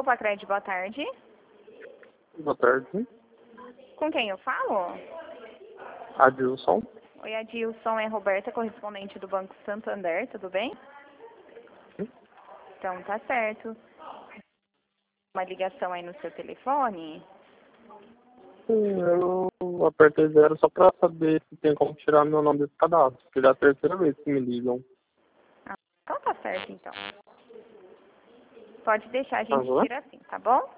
Pacred, boa tarde. Boa tarde. Com quem eu falo? Adilson. Oi, Adilson, é Roberta, correspondente do Banco Santander, tudo bem? Sim. Então, tá certo. Uma ligação aí no seu telefone? Sim, eu apertei 0 só pra saber se tem como tirar meu nome desse cadastro, porque já é a terceira vez que me ligam. Ah, então tá certo, então. Pode deixar, a gente Aham. tira assim, tá bom?